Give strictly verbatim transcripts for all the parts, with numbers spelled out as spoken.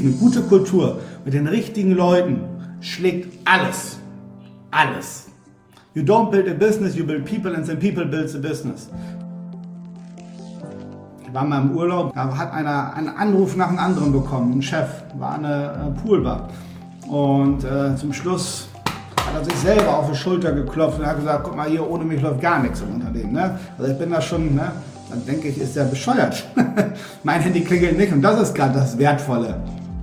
Eine gute Kultur mit den richtigen Leuten schlägt alles. Alles. You don't build a business, you build people and then people build a business. Ich war mal im Urlaub, da hat einer einen Anruf nach einem anderen bekommen, ein Chef, war eine äh, Poolbar. Und äh, zum Schluss hat er sich selber auf die Schulter geklopft und hat gesagt, guck mal hier, ohne mich läuft gar nichts im Unternehmen. Ne? Also ich bin da schon, ne? Dann denke ich, ist der bescheuert. Mein Handy klingelt nicht und das ist gerade das Wertvolle.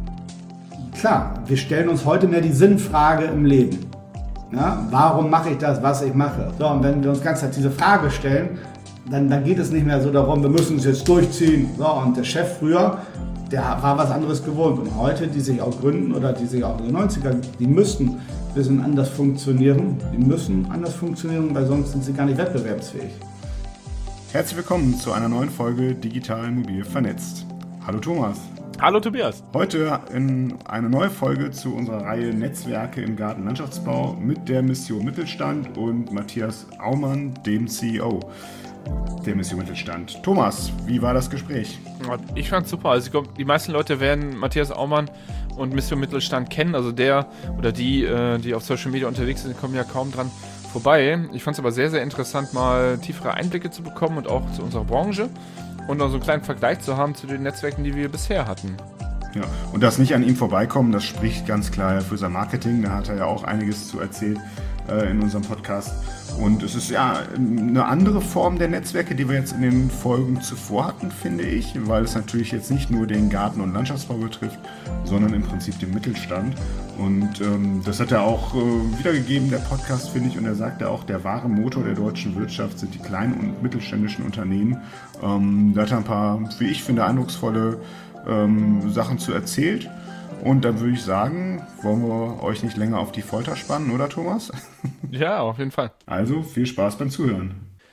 Klar, wir stellen uns heute mehr die Sinnfrage im Leben. Ja? Warum mache ich das, was ich mache? So, und wenn wir uns ganz diese Frage stellen, dann, dann geht es nicht mehr so darum, wir müssen es jetzt durchziehen. So, und der Chef früher, der war was anderes gewohnt. Und heute, die sich auch gründen oder die sich auch in den neunziger, die müssen ein bisschen anders funktionieren. Die müssen anders funktionieren, weil sonst sind sie gar nicht wettbewerbsfähig. Herzlich willkommen zu einer neuen Folge Digital Mobil vernetzt. Hallo Thomas. Hallo Tobias. Heute in eine neue Folge zu unserer Reihe Netzwerke im Gartenlandschaftsbau mit der Mission Mittelstand und Matthias Aumann, dem C E O der Mission Mittelstand. Thomas, wie war das Gespräch? Ich fand's super. Also ich glaube, die meisten Leute werden Matthias Aumann und Mission Mittelstand kennen. Also der oder die, die auf Social Media unterwegs sind, kommen ja kaum dran vorbei. Ich fand es aber sehr, sehr interessant, mal tiefere Einblicke zu bekommen und auch zu unserer Branche und noch so einen kleinen Vergleich zu haben zu den Netzwerken, die wir bisher hatten. Ja, und das nicht an ihm vorbeikommen, das spricht ganz klar für sein Marketing. Da hat er ja auch einiges zu erzählt äh, in unserem Podcast. Und es ist ja eine andere Form der Netzwerke, die wir jetzt in den Folgen zuvor hatten, finde ich, weil es natürlich jetzt nicht nur den Garten- und Landschaftsbau betrifft, sondern im Prinzip den Mittelstand. Und ähm, das hat er auch äh, wiedergegeben, der Podcast, finde ich. Und er sagt ja auch, der wahre Motor der deutschen Wirtschaft sind die kleinen und mittelständischen Unternehmen. Ähm, da hat er ein paar, wie ich finde, eindrucksvolle ähm, Sachen zu erzählt. Und dann würde ich sagen, wollen wir euch nicht länger auf die Folter spannen, oder Thomas? Ja, auf jeden Fall. Also viel Spaß beim Zuhören.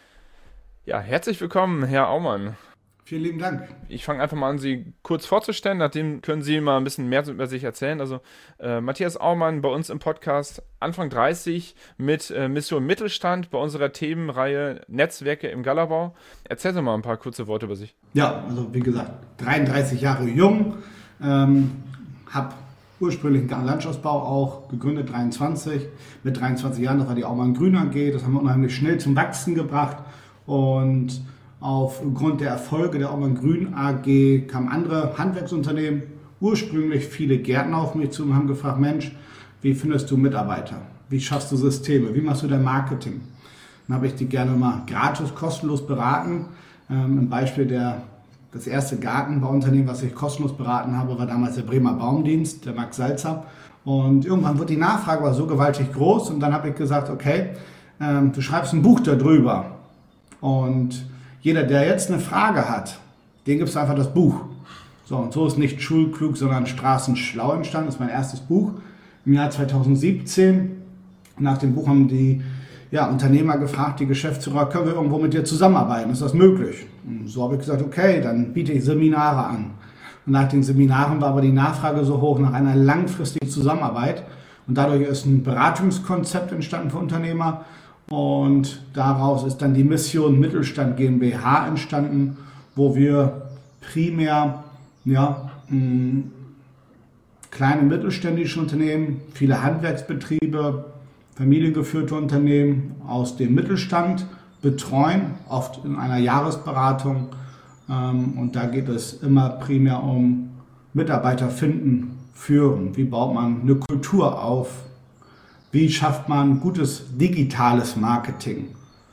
Ja, herzlich willkommen, Herr Aumann. Vielen lieben Dank. Ich fange einfach mal an, Sie kurz vorzustellen, nachdem können Sie mal ein bisschen mehr über sich erzählen. Also äh, Matthias Aumann bei uns im Podcast, Anfang dreißig mit äh, Mission Mittelstand bei unserer Themenreihe Netzwerke im Galabau. Erzählen Sie mal ein paar kurze Worte über sich. Ja, also wie gesagt, dreiunddreißig Jahre jung, ähm, habe ursprünglich einen Gartenlandschaftsbau auch gegründet, dreiundzwanzig. Mit dreiundzwanzig Jahren, das war die Aumann Grün A G, das haben wir unheimlich schnell zum Wachsen gebracht. Und aufgrund der Erfolge der Aumann Grün A G kamen andere Handwerksunternehmen, ursprünglich viele Gärtner auf mich zu und haben gefragt, Mensch, wie findest du Mitarbeiter? Wie schaffst du Systeme? Wie machst du dein Marketing? Dann habe ich die gerne mal gratis, kostenlos beraten. Ähm, ein Beispiel der Das erste Gartenbauunternehmen, was ich kostenlos beraten habe, war damals der Bremer Baumdienst, der Max Salzer. Und irgendwann wird die Nachfrage war so gewaltig groß und dann habe ich gesagt, okay, ähm, du schreibst ein Buch darüber. Und jeder, der jetzt eine Frage hat, den gibst du einfach das Buch. So, und so ist nicht Schulklug, sondern Straßenschlau entstanden. Das ist mein erstes Buch im Jahr zweitausendsiebzehn. Nach dem Buch haben die Ja, Unternehmer gefragt, die Geschäftsführer, können wir irgendwo mit dir zusammenarbeiten? Ist das möglich? Und so habe ich gesagt, okay, dann biete ich Seminare an. Und nach den Seminaren war aber die Nachfrage so hoch nach einer langfristigen Zusammenarbeit. Und dadurch ist ein Beratungskonzept entstanden für Unternehmer. Und daraus ist dann die Mission Mittelstand GmbH entstanden, wo wir primär ja, mh, kleine mittelständische Unternehmen, viele Handwerksbetriebe, familiengeführte Unternehmen aus dem Mittelstand betreuen, oft in einer Jahresberatung. Und da geht es immer primär um Mitarbeiter finden, führen. Wie baut man eine Kultur auf? Wie schafft man gutes digitales Marketing?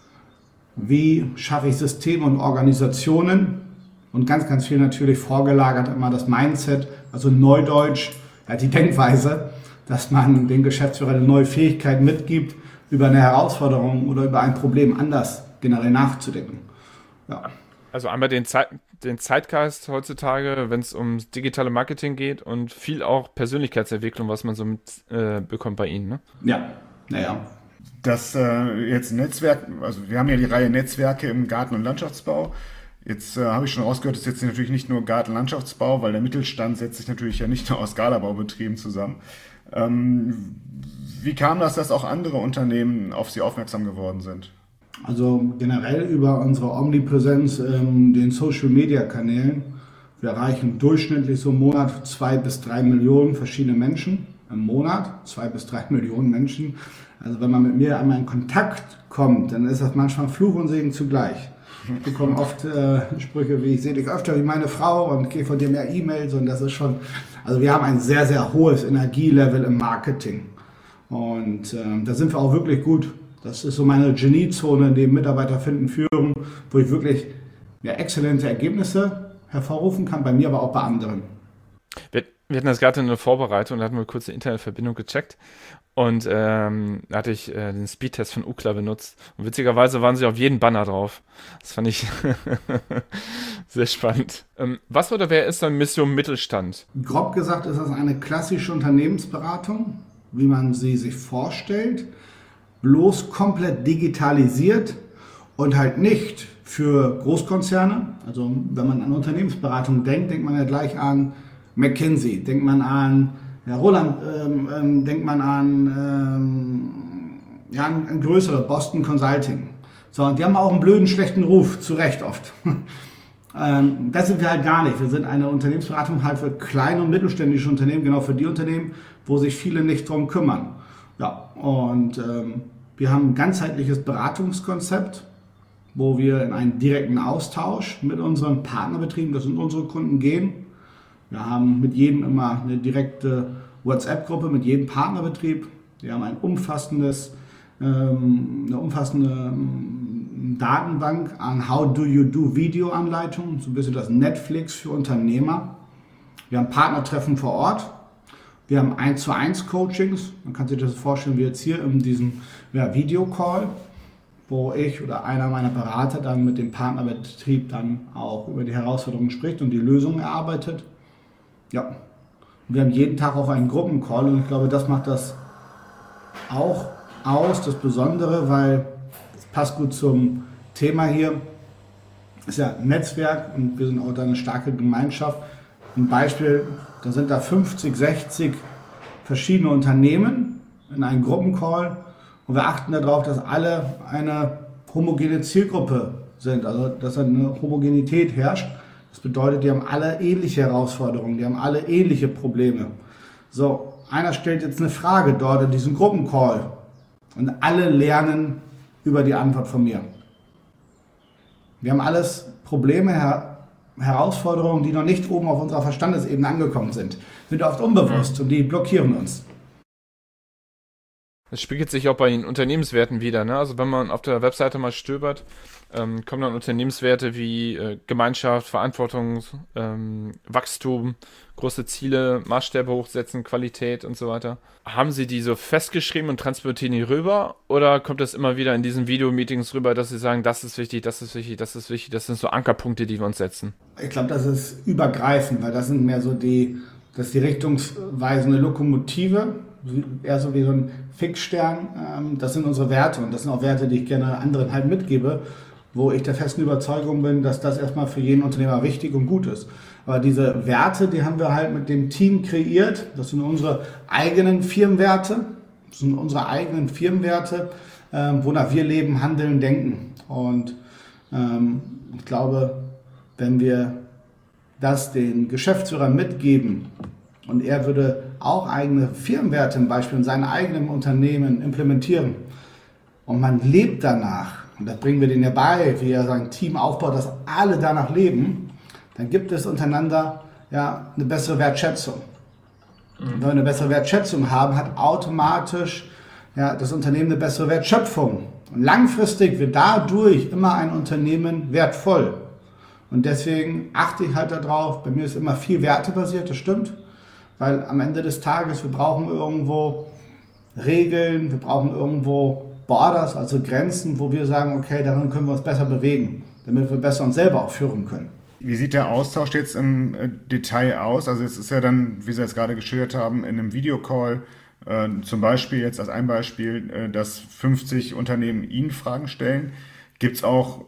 Wie schaffe ich Systeme und Organisationen? Und ganz, ganz viel natürlich vorgelagert immer das Mindset, also Neudeutsch, ja, die Denkweise, dass man den Geschäftsführer eine neue Fähigkeit mitgibt, über eine Herausforderung oder über ein Problem anders generell nachzudenken. Ja. Also einmal den, Zeit, den Zeitgeist heutzutage, wenn es ums digitale Marketing geht und viel auch Persönlichkeitsentwicklung, was man so mitbekommt äh, bei Ihnen, ne? Ja, naja. Das äh, jetzt Netzwerk, also wir haben ja die Reihe Netzwerke im Garten- und Landschaftsbau. Jetzt äh, habe ich schon rausgehört, das ist jetzt natürlich nicht nur Garten-Landschaftsbau, weil der Mittelstand setzt sich natürlich ja nicht nur aus Galabaubetrieben zusammen. Ähm, wie kam das, dass auch andere Unternehmen auf Sie aufmerksam geworden sind? Also generell über unsere Omnipräsenz in den Social-Media-Kanälen Wir erreichen durchschnittlich so im Monat zwei bis drei Millionen verschiedene Menschen. Im Monat zwei bis drei Millionen Menschen. Also wenn man mit mir einmal in Kontakt kommt, dann ist das manchmal Fluch und Segen zugleich. Ich bekomme oft äh, Sprüche wie, ich sehe dich öfter wie meine Frau und gehe von dir mehr E-Mails und das ist schon, also wir haben ein sehr, sehr hohes Energielevel im Marketing und äh, da sind wir auch wirklich gut. Das ist so meine Geniezone, in der Mitarbeiter finden, führen, wo ich wirklich ja, exzellente Ergebnisse hervorrufen kann, bei mir, aber auch bei anderen. Wir, wir hatten das gerade in der Vorbereitung, da hatten wir kurz die Internetverbindung gecheckt und ähm, da hatte ich äh, den Speedtest von Ookla benutzt und witzigerweise waren sie auf jeden Banner drauf. Das fand ich sehr spannend. Ähm, was oder wer ist dann Mission Mittelstand? Grob gesagt ist das eine klassische Unternehmensberatung, wie man sie sich vorstellt, bloß komplett digitalisiert und halt nicht für Großkonzerne. Also wenn man an Unternehmensberatung denkt, denkt man ja gleich an McKinsey, denkt man an ja, Roland, ähm, ähm, denkt man an ähm, ja, ein, ein größeres Boston Consulting. So, und die haben auch einen blöden, schlechten Ruf, zu Recht oft. ähm, das sind wir halt gar nicht. Wir sind eine Unternehmensberatung halt für kleine und mittelständische Unternehmen, genau für die Unternehmen, wo sich viele nicht drum kümmern. Ja, und ähm, wir haben ein ganzheitliches Beratungskonzept, wo wir in einen direkten Austausch mit unseren Partnerbetrieben, das sind unsere Kunden, gehen. Wir haben mit jedem immer eine direkte WhatsApp-Gruppe, mit jedem Partnerbetrieb. Wir haben ein umfassendes, ähm, eine umfassende ähm, Datenbank an How Do You Do Videoanleitungen, so ein bisschen das Netflix für Unternehmer. Wir haben Partnertreffen vor Ort. Wir haben eins zu eins Coachings. Man kann sich das vorstellen wie jetzt hier in diesem ja, Videocall, wo ich oder einer meiner Berater dann mit dem Partnerbetrieb dann auch über die Herausforderungen spricht und die Lösungen erarbeitet. Ja, und wir haben jeden Tag auch einen Gruppencall und ich glaube, das macht das auch aus, das Besondere, weil es passt gut zum Thema hier. Ist ja ein Netzwerk und wir sind auch da eine starke Gemeinschaft. Ein Beispiel, da sind da fünfzig, sechzig verschiedene Unternehmen in einem Gruppencall und wir achten darauf, dass alle eine homogene Zielgruppe sind, also dass eine Homogenität herrscht. Das bedeutet, die haben alle ähnliche Herausforderungen, die haben alle ähnliche Probleme. So, einer stellt jetzt eine Frage dort in diesem Gruppencall und alle lernen über die Antwort von mir. Wir haben alles Probleme, Her- Herausforderungen, die noch nicht oben auf unserer Verstandesebene angekommen sind. Sind oft unbewusst und die blockieren uns. Das spiegelt sich auch bei den Unternehmenswerten wieder, ne? Also wenn man auf der Webseite mal stöbert, ähm, kommen dann Unternehmenswerte wie äh, Gemeinschaft, Verantwortung, ähm, Wachstum, große Ziele, Maßstäbe hochsetzen, Qualität und so weiter. Haben Sie die so festgeschrieben und transportieren die rüber? Oder kommt das immer wieder in diesen Videomeetings rüber, dass Sie sagen, das ist wichtig, das ist wichtig, das ist wichtig, das sind so Ankerpunkte, die wir uns setzen? Ich glaube, das ist übergreifend, weil das sind mehr so die, das ist die richtungsweisende Lokomotive, eher so wie so ein Fixstern. Das sind unsere Werte und das sind auch Werte, die ich gerne anderen halt mitgebe, wo ich der festen Überzeugung bin, dass das erstmal für jeden Unternehmer wichtig und gut ist. Aber diese Werte, die haben wir halt mit dem Team kreiert. Das sind unsere eigenen Firmenwerte. Das sind unsere eigenen Firmenwerte, wonach wir leben, handeln, denken. Und ich glaube, wenn wir das den Geschäftsführern mitgeben und er würde auch eigene Firmenwerte zum Beispiel in seinem eigenen Unternehmen implementieren und man lebt danach, und das bringen wir denen ja bei, wie er sein Team aufbaut, dass alle danach leben, dann gibt es untereinander ja eine bessere Wertschätzung. Mhm. Und wenn wir eine bessere Wertschätzung haben, hat automatisch ja, das Unternehmen eine bessere Wertschöpfung. Und langfristig wird dadurch immer ein Unternehmen wertvoll. Und deswegen achte ich halt darauf, bei mir ist immer viel wertebasiert, das stimmt, weil am Ende des Tages, wir brauchen irgendwo Regeln, wir brauchen irgendwo Borders, also Grenzen, wo wir sagen, okay, darin können wir uns besser bewegen, damit wir besser uns selber auch führen können. Wie sieht der Austausch jetzt im Detail aus? Also es ist ja dann, wie Sie jetzt gerade geschildert haben, in einem Videocall, äh, zum Beispiel jetzt als ein Beispiel, äh, dass fünfzig Unternehmen Ihnen Fragen stellen. Gibt es auch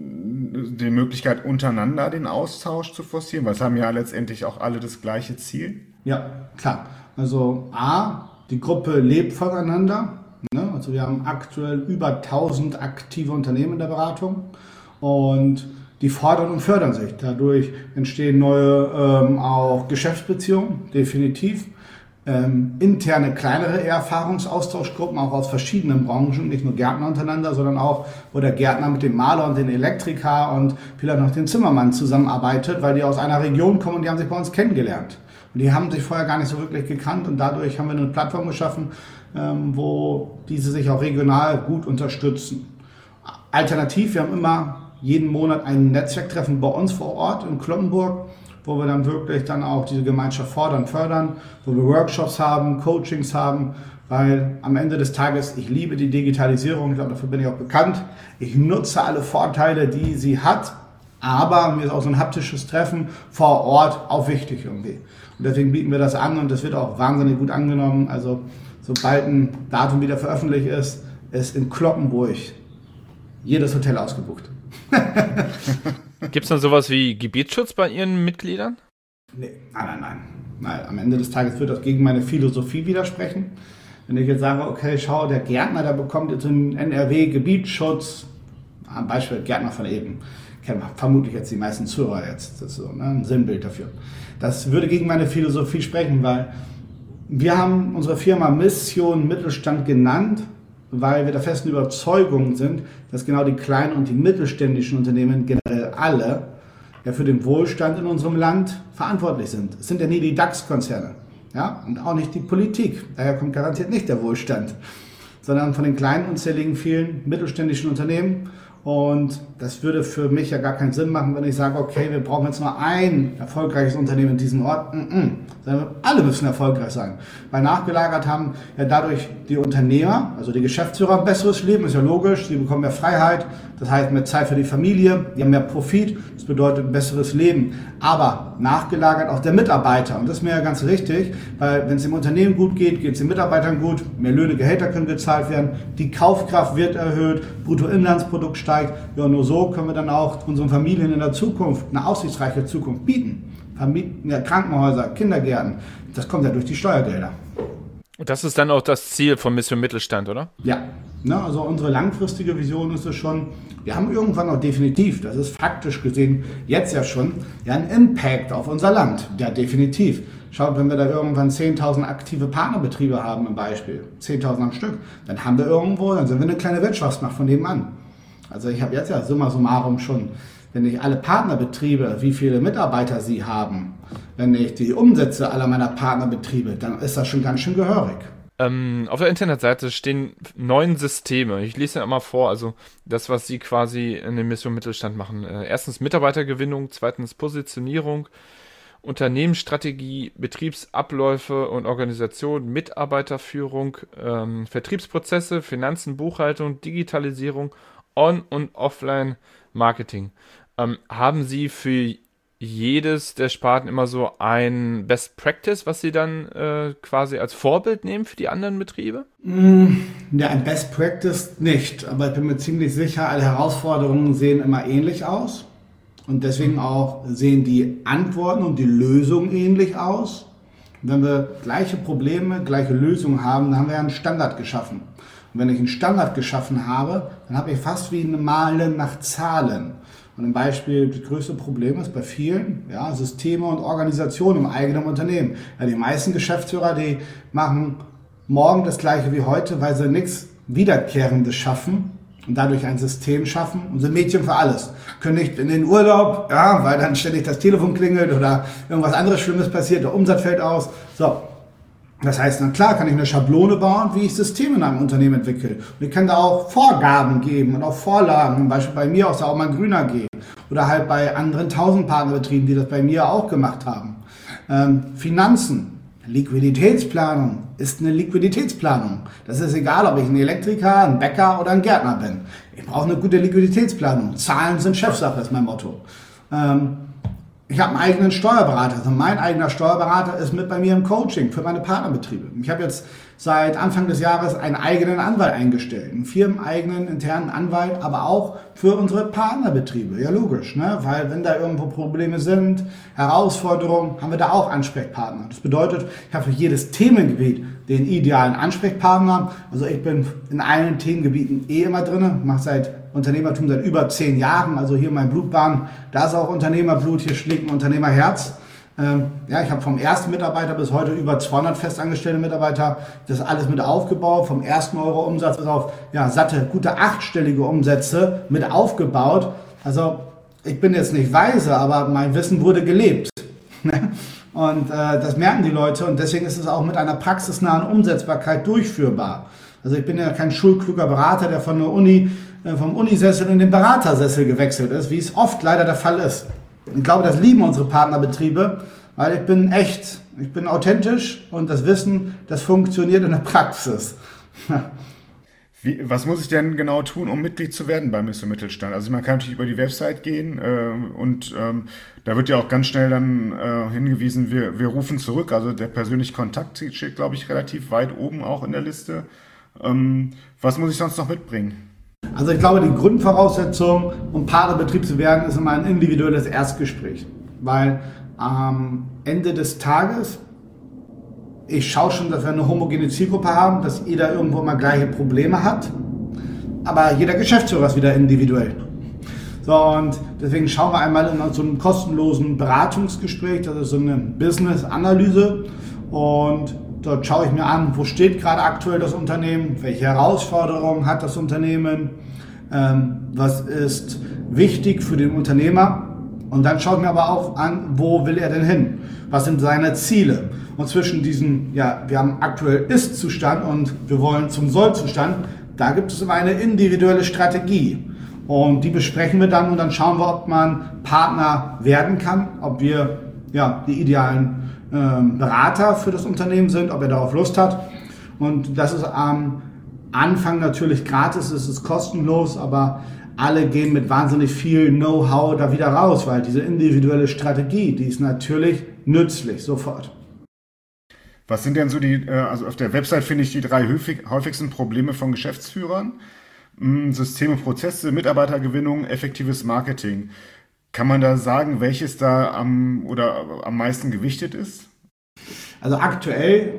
die Möglichkeit, untereinander den Austausch zu forcieren? Weil es haben ja letztendlich auch alle das gleiche Ziel. Ja, klar. Also A, die Gruppe lebt voneinander. Ne? Also wir haben aktuell über tausend aktive Unternehmen in der Beratung. Und die fordern und fördern sich. Dadurch entstehen neue ähm, auch Geschäftsbeziehungen, definitiv. Ähm, interne, kleinere Erfahrungsaustauschgruppen, auch aus verschiedenen Branchen, nicht nur Gärtner untereinander, sondern auch, wo der Gärtner mit dem Maler und dem Elektriker und vielleicht noch dem Zimmermann zusammenarbeitet, weil die aus einer Region kommen und die haben sich bei uns kennengelernt. Und die haben sich vorher gar nicht so wirklich gekannt und dadurch haben wir eine Plattform geschaffen, ähm, wo diese sich auch regional gut unterstützen. Alternativ, wir haben immer jeden Monat ein Netzwerktreffen bei uns vor Ort in Cloppenburg, wo wir dann wirklich dann auch diese Gemeinschaft fordern, fördern, wo wir Workshops haben, Coachings haben, weil am Ende des Tages, ich liebe die Digitalisierung, ich glaube, dafür bin ich auch bekannt. Ich nutze alle Vorteile, die sie hat, aber mir ist auch so ein haptisches Treffen vor Ort auch wichtig irgendwie. Und deswegen bieten wir das an und das wird auch wahnsinnig gut angenommen. Also sobald ein Datum wieder veröffentlicht ist, ist in Cloppenburg jedes Hotel ausgebucht. Gibt es dann sowas wie Gebietsschutz bei Ihren Mitgliedern? Nee, nein, nein, nein, nein. Am Ende des Tages wird das gegen meine Philosophie widersprechen. Wenn ich jetzt sage, okay, schau, der Gärtner, der bekommt jetzt einen N R W-Gebietsschutz, ein Beispiel Gärtner von eben, kennen vermutlich jetzt die meisten Zuhörer jetzt, das ist so, ne, ein Sinnbild dafür. Das würde gegen meine Philosophie sprechen, weil wir haben unsere Firma Mission Mittelstand genannt, weil wir der festen Überzeugung sind, dass genau die kleinen und die mittelständischen Unternehmen generell alle ja für den Wohlstand in unserem Land verantwortlich sind. Es sind ja nie die DAX-Konzerne, ja, und auch nicht die Politik. Daher kommt garantiert nicht der Wohlstand, sondern von den kleinen, unzähligen, vielen mittelständischen Unternehmen. Und das würde für mich ja gar keinen Sinn machen, wenn ich sage, okay, wir brauchen jetzt nur ein erfolgreiches Unternehmen in diesem Ort. Mm-mm. Sondern alle müssen erfolgreich sein. Weil nachgelagert haben ja dadurch die Unternehmer, also die Geschäftsführer, ein besseres Leben, ist ja logisch. Sie bekommen mehr Freiheit, das heißt mehr Zeit für die Familie, die haben mehr Profit, das bedeutet ein besseres Leben. Aber nachgelagert auch der Mitarbeiter. Und das ist mir ja ganz wichtig, weil wenn es dem Unternehmen gut geht, geht es den Mitarbeitern gut, mehr Löhne, Gehälter können gezahlt werden, die Kaufkraft wird erhöht, Bruttoinlandsprodukt steigt. Ja, nur so können wir dann auch unseren Familien in der Zukunft eine aussichtsreiche Zukunft bieten. Familien, ja, Krankenhäuser, Kindergärten, das kommt ja durch die Steuergelder. Und das ist dann auch das Ziel von Mission Mittelstand, oder? Ja, ne, also unsere langfristige Vision ist es schon, wir haben irgendwann auch definitiv, das ist faktisch gesehen jetzt ja schon, ja einen Impact auf unser Land, ja definitiv. Schaut, wenn wir da irgendwann zehntausend aktive Partnerbetriebe haben im Beispiel, zehntausend am Stück, dann haben wir irgendwo, dann sind wir eine kleine Wirtschaftsmacht von nebenan. Also ich habe jetzt ja summa summarum schon, wenn ich alle Partnerbetriebe, wie viele Mitarbeiter sie haben, wenn ich die Umsätze aller meiner Partnerbetriebe, dann ist das schon ganz schön gehörig. Ähm, auf der Internetseite stehen neun Systeme. Ich lese ja mal vor, also das, was Sie quasi in der Mission Mittelstand machen. Äh, erstens Mitarbeitergewinnung, zweitens Positionierung, Unternehmensstrategie, Betriebsabläufe und Organisation, Mitarbeiterführung, ähm, Vertriebsprozesse, Finanzen, Buchhaltung, Digitalisierung, On- und Offline-Marketing. Ähm, haben Sie für jedes der Sparten immer so ein Best Practice, was Sie dann äh, quasi als Vorbild nehmen für die anderen Betriebe? Ja, ein Best Practice nicht, aber ich bin mir ziemlich sicher, alle Herausforderungen sehen immer ähnlich aus und deswegen auch sehen die Antworten und die Lösungen ähnlich aus. Und wenn wir gleiche Probleme, gleiche Lösungen haben, dann haben wir einen Standard geschaffen. Und wenn ich einen Standard geschaffen habe, dann habe ich fast wie ein Malen nach Zahlen. Und ein Beispiel, das größte Problem ist bei vielen, ja, Systeme und Organisationen im eigenen Unternehmen. Ja, die meisten Geschäftsführer, die machen morgen das Gleiche wie heute, weil sie nichts Wiederkehrendes schaffen und dadurch ein System schaffen und sind Mädchen für alles. Können nicht in den Urlaub, ja, weil dann ständig das Telefon klingelt oder irgendwas anderes Schlimmes passiert, der Umsatz fällt aus. So. Das heißt, na klar kann ich eine Schablone bauen, wie ich Systeme in einem Unternehmen entwickle. Und ich kann da auch Vorgaben geben und auch Vorlagen, zum Beispiel bei mir aus der Aumann Grün A G oder halt bei anderen tausend Partnerbetrieben, die das bei mir auch gemacht haben. Ähm, Finanzen, Liquiditätsplanung ist eine Liquiditätsplanung. Das ist egal, ob ich ein Elektriker, ein Bäcker oder ein Gärtner bin. Ich brauche eine gute Liquiditätsplanung. Zahlen sind Chefsache, ist mein Motto. Ähm, Ich habe einen eigenen Steuerberater. Also mein eigener Steuerberater ist mit bei mir im Coaching für meine Partnerbetriebe. Ich habe jetzt seit Anfang des Jahres einen eigenen Anwalt eingestellt, einen firmeneigenen internen Anwalt, aber auch für unsere Partnerbetriebe. Ja, logisch, ne? Weil wenn da irgendwo Probleme sind, Herausforderungen, haben wir da auch Ansprechpartner. Das bedeutet, ich habe für jedes Themengebiet den idealen Ansprechpartner. Also ich bin in allen Themengebieten eh immer drin, mache seit Unternehmertum seit über zehn Jahren, also hier mein Blutbahn, da ist auch Unternehmerblut, hier schlägt ein Unternehmerherz. Ähm, ja, ich habe vom ersten Mitarbeiter bis heute über zweihundert festangestellte Mitarbeiter, das alles mit aufgebaut, vom ersten Euro Umsatz bis auf ja, satte, gute achtstellige Umsätze mit aufgebaut. Also ich bin jetzt nicht weise, aber mein Wissen wurde gelebt. Und äh, das merken die Leute und deswegen ist es auch mit einer praxisnahen Umsetzbarkeit durchführbar. Also ich bin ja kein schulkluger Berater, der von der Uni, äh, vom Unisessel in den Beratersessel gewechselt ist, wie es oft leider der Fall ist. Ich glaube, das lieben unsere Partnerbetriebe, weil ich bin echt, ich bin authentisch und das Wissen, das funktioniert in der Praxis. Wie, was muss ich denn genau tun, um Mitglied zu werden bei Mister Mittelstand? Also man kann natürlich über die Website gehen äh, und ähm, da wird ja auch ganz schnell dann äh, hingewiesen, wir, wir rufen zurück. Also der persönliche Kontakt steht, glaube ich, relativ weit oben auch in der Liste. Ähm, was muss ich sonst noch mitbringen? Also ich glaube, die Grundvoraussetzung, um Partnerbetrieb zu werden, ist immer ein individuelles Erstgespräch. Weil am Ende des Tages, ich schaue schon, dass wir eine homogene Zielgruppe haben, dass jeder irgendwo mal gleiche Probleme hat. Aber jeder Geschäftsführer ist wieder individuell. So, und deswegen schauen wir einmal in so einem kostenlosen Beratungsgespräch, das ist so eine Business-Analyse. Und dort schaue ich mir an, wo steht gerade aktuell das Unternehmen, welche Herausforderungen hat das Unternehmen, ähm, was ist wichtig für den Unternehmer. Und dann schaue ich mir aber auch an, wo will er denn hin, was sind seine Ziele. Und zwischen diesen, ja, wir haben aktuell Ist-Zustand und wir wollen zum Soll-Zustand, da gibt es immer eine individuelle Strategie. Und die besprechen wir dann und dann schauen wir, ob man Partner werden kann, ob wir ja, die idealen Berater für das Unternehmen sind, ob er darauf Lust hat. Und das ist am Anfang natürlich gratis, es ist kostenlos, aber alle gehen mit wahnsinnig viel Know-how da wieder raus, weil diese individuelle Strategie, die ist natürlich nützlich, sofort. Was sind denn so die, also auf der Website finde ich die drei häufig, häufigsten Probleme von Geschäftsführern? Systeme, Prozesse, Mitarbeitergewinnung, effektives Marketing. Kann man da sagen, welches da am oder am meisten gewichtet ist? Also aktuell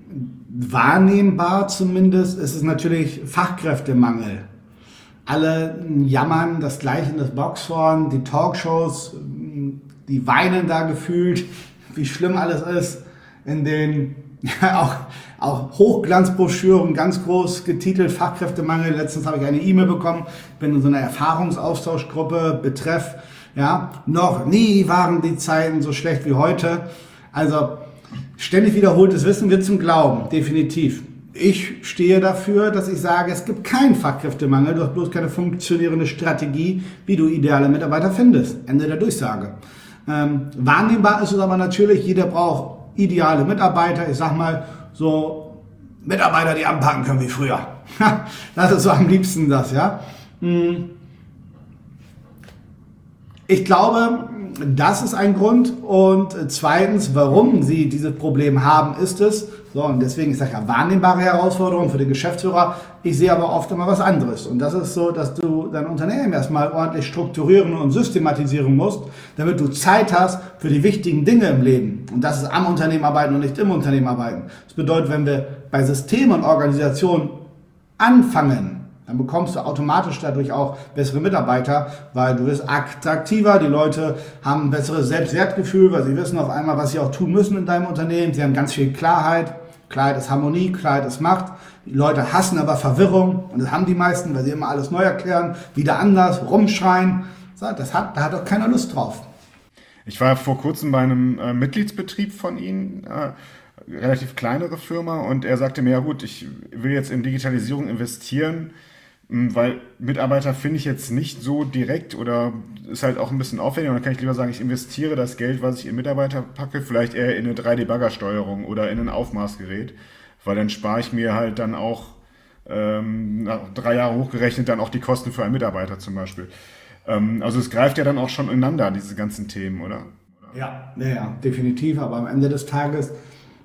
wahrnehmbar zumindest ist es natürlich Fachkräftemangel. Alle jammern das Gleiche in das Boxhorn, die Talkshows, die weinen da gefühlt, wie schlimm alles ist. In den ja, auch, auch Hochglanzbroschüren, ganz groß getitelt, Fachkräftemangel. Letztens habe ich eine E-Mail bekommen, bin in so einer Erfahrungsaustauschgruppe, betreff, ja, noch nie waren die Zeiten so schlecht wie heute. Also ständig wiederholtes Wissen wird zum Glauben, definitiv. Ich stehe dafür, dass ich sage, es gibt keinen Fachkräftemangel, du hast bloß keine funktionierende Strategie, wie du ideale Mitarbeiter findest. Ende der Durchsage. Ähm, wahrnehmbar ist es aber natürlich, jeder braucht ideale Mitarbeiter. Ich sag mal, so Mitarbeiter, die anpacken können wie früher. Das ist so am liebsten das, ja. Ich glaube, das ist ein Grund. Und zweitens, warum sie dieses Problem haben, ist es, so, und deswegen, ich sage ja, wahrnehmbare Herausforderungen für den Geschäftsführer. Ich sehe aber oft immer was anderes. Und das ist so, dass du dein Unternehmen erstmal ordentlich strukturieren und systematisieren musst, damit du Zeit hast für die wichtigen Dinge im Leben. Und das ist am Unternehmen arbeiten und nicht im Unternehmen arbeiten. Das bedeutet, wenn wir bei Systemen und Organisationen anfangen, dann bekommst du automatisch dadurch auch bessere Mitarbeiter, weil du bist attraktiver, die Leute haben ein besseres Selbstwertgefühl, weil sie wissen auf einmal, was sie auch tun müssen in deinem Unternehmen. Sie haben ganz viel Klarheit. Klarheit ist Harmonie, Klarheit ist Macht. Die Leute hassen aber Verwirrung und das haben die meisten, weil sie immer alles neu erklären, wieder anders, rumschreien. So, das hat, da hat doch keiner Lust drauf. Ich war vor kurzem bei einem äh, Mitgliedsbetrieb von Ihnen, äh, relativ kleinere Firma, und er sagte mir, ja gut, ich will jetzt in Digitalisierung investieren, weil Mitarbeiter finde ich jetzt nicht so direkt oder ist halt auch ein bisschen aufwendig. Und dann kann ich lieber sagen, ich investiere das Geld, was ich in Mitarbeiter packe, vielleicht eher in eine drei D Baggersteuerung oder in ein Aufmaßgerät, weil dann spare ich mir halt dann auch ähm, nach drei Jahre hochgerechnet dann auch die Kosten für einen Mitarbeiter zum Beispiel. Ähm, also es greift ja dann auch schon ineinander, diese ganzen Themen, oder? Ja, ja, ja, definitiv. Aber am Ende des Tages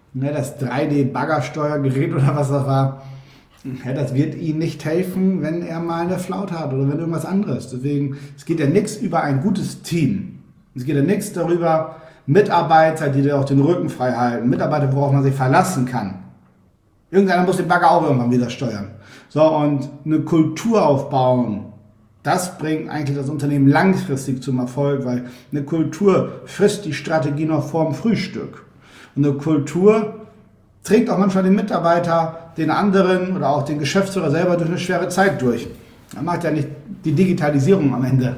ne, das drei D-Baggersteuergerät oder was das war, ja, das wird Ihnen nicht helfen, wenn er mal eine Flaute hat oder wenn irgendwas anderes. Deswegen, es geht ja nichts über ein gutes Team. Es geht ja nichts darüber, Mitarbeiter, die dir auch den Rücken frei halten, Mitarbeiter, worauf man sich verlassen kann. Irgendeiner muss den Bagger auch irgendwann wieder steuern. So, und eine Kultur aufbauen, das bringt eigentlich das Unternehmen langfristig zum Erfolg, weil eine Kultur frisst die Strategie noch vorm Frühstück. Und eine Kultur trägt auch manchmal den Mitarbeiter, den anderen oder auch den Geschäftsführer selber durch eine schwere Zeit durch. Er macht ja nicht die Digitalisierung am Ende.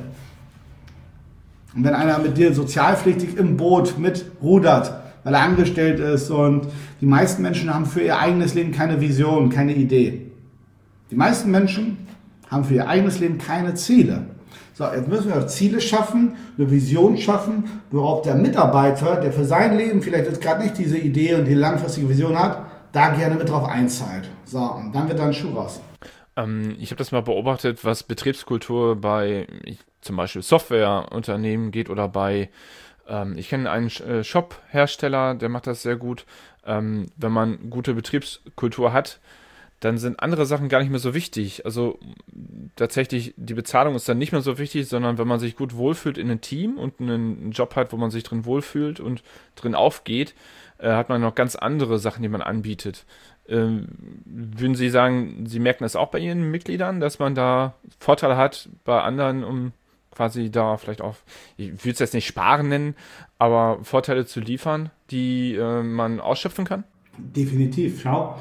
Und wenn einer mit dir sozialpflichtig im Boot mitrudert, weil er angestellt ist und die meisten Menschen haben für ihr eigenes Leben keine Vision, keine Idee. Die meisten Menschen haben für ihr eigenes Leben keine Ziele. So, jetzt müssen wir Ziele schaffen, eine Vision schaffen, worauf der Mitarbeiter, der für sein Leben vielleicht jetzt gerade nicht diese Idee und die langfristige Vision hat, da gerne mit drauf einzahlt. So, und dann wird da ein Schuh raus. Ähm, ich habe das mal beobachtet, was Betriebskultur bei ich, zum Beispiel Softwareunternehmen geht oder bei, ähm, ich kenne einen äh, Shop-Hersteller, der macht das sehr gut. Ähm, wenn man gute Betriebskultur hat, dann sind andere Sachen gar nicht mehr so wichtig. Also tatsächlich, die Bezahlung ist dann nicht mehr so wichtig, sondern wenn man sich gut wohlfühlt in einem Team und einen Job hat, wo man sich drin wohlfühlt und drin aufgeht, äh, hat man noch ganz andere Sachen, die man anbietet. Ähm, würden Sie sagen, Sie merken das auch bei Ihren Mitgliedern, dass man da Vorteile hat bei anderen, um quasi da vielleicht auch, ich würde es jetzt nicht sparen nennen, aber Vorteile zu liefern, die äh, man ausschöpfen kann? Definitiv, schau.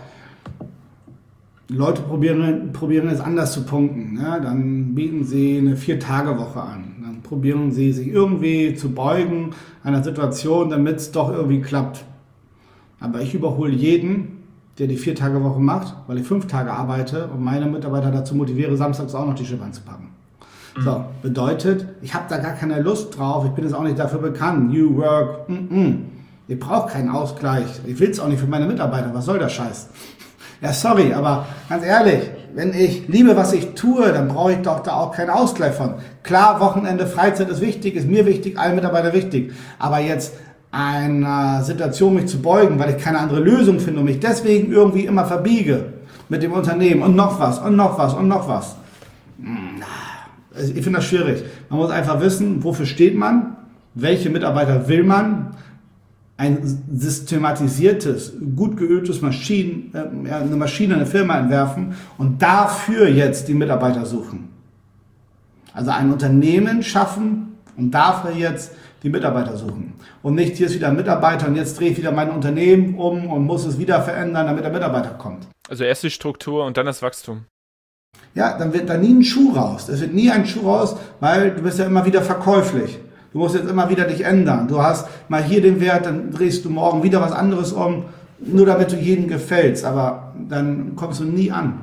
Leute probieren, probieren es anders zu punkten. Ne? Dann bieten sie eine Vier-Tage-Woche an. Dann probieren sie sich irgendwie zu beugen einer Situation, damit es doch irgendwie klappt. Aber ich überhole jeden, der die Vier-Tage-Woche macht, weil ich fünf Tage arbeite und meine Mitarbeiter dazu motiviere, samstags auch noch die Schippe anzupacken. Mhm. So, bedeutet, ich habe da gar keine Lust drauf, ich bin jetzt auch nicht dafür bekannt. New Work, mm-mm. Ich brauche keinen Ausgleich. Ich will es auch nicht für meine Mitarbeiter. Was soll der Scheiß? Ja, sorry, aber ganz ehrlich, wenn ich liebe, was ich tue, dann brauche ich doch da auch keinen Ausgleich von. Klar, Wochenende, Freizeit ist wichtig, ist mir wichtig, allen Mitarbeitern wichtig. Aber jetzt einer Situation mich zu beugen, weil ich keine andere Lösung finde und mich deswegen irgendwie immer verbiege mit dem Unternehmen und noch was und noch was und noch was. Ich finde das schwierig. Man muss einfach wissen, wofür steht man, welche Mitarbeiter will man, ein systematisiertes, gut geöltes Maschinen, äh, eine Maschine, eine Firma entwerfen und dafür jetzt die Mitarbeiter suchen. Also ein Unternehmen schaffen und dafür jetzt die Mitarbeiter suchen. Und nicht, hier ist wieder ein Mitarbeiter und jetzt drehe ich wieder mein Unternehmen um und muss es wieder verändern, damit der Mitarbeiter kommt. Also erst die Struktur und dann das Wachstum. Ja, dann wird da nie ein Schuh raus. Es wird nie ein Schuh raus, weil du bist ja immer wieder verkäuflich. Du musst jetzt immer wieder dich ändern. Du hast mal hier den Wert, dann drehst du morgen wieder was anderes um, nur damit du jedem gefällst. Aber dann kommst du nie an.